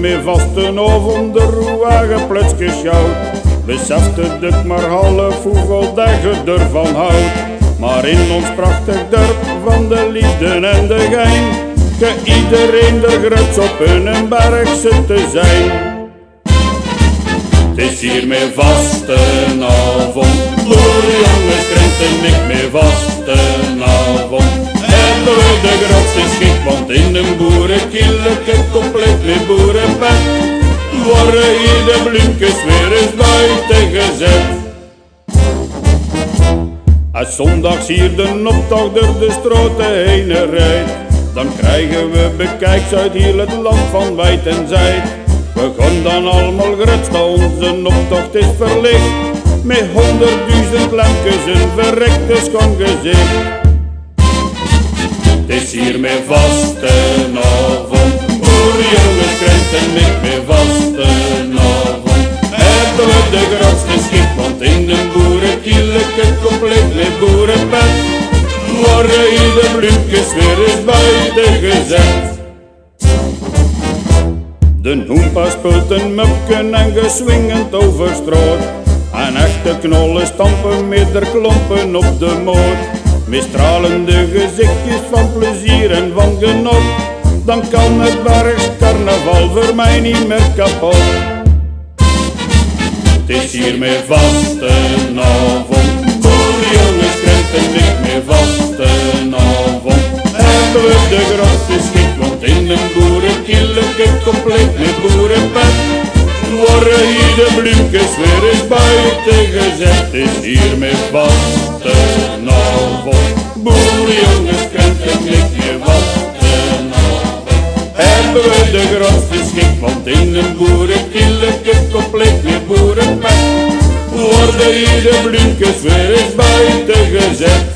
mee vasten of onder roewagen plutske schout. Besefte ik maar half hoeveel dat je ervan houdt. Maar in ons prachtig dorp van de liefde en de gein, ge iedereen de gruts op hun berg zit te zijn. Het is hier mijn vastenavond, boerenjongens krenten ik mijn vastenavond. Hebben we de grootste schik, want in een boerenkieleke compleet met boerenpet worden hier de bloemkes weer eens buiten gezet. Als zondags hier de optocht door de stroten heen rijdt, dan krijgen we bekijks uit heel het land van wijd en zijd. We gaan dan allemaal grutst, onze optocht is verlicht, met 100.000 lampjes een verrekte schoon gezicht. Het is hier mijn vastenavond, boerenjongens krijgen ik mijn vastenavond. Hebben we de grootste schik, want in de boerenkieleke compleet met boerenpet worden hier de bloemkes weer eens buiten gezet. De hoempa speelt een mupken en geswingend over straat, en echte knollen stampen met der klompen op de moot. Met stralende gezichtjes van plezier en van genot, dan kan het Bergs carnaval voor mij niet meer kapot. Het is hier mijn vastenavond, boerenjongens krenten ik mijn vastenavond. Hebben we de grootste schik, want in een boerenkieleke compleet met boerenpet worden hier de bloemkes weer eens buiten gezet. Het is hier mijn vastenavond, boerenjongens krenten ik mijn vastenavond. Hebben we de grootste schik, want in een boerenkieleke compleet met boerenpet worden hier de bloemkes weer eens buiten gezet.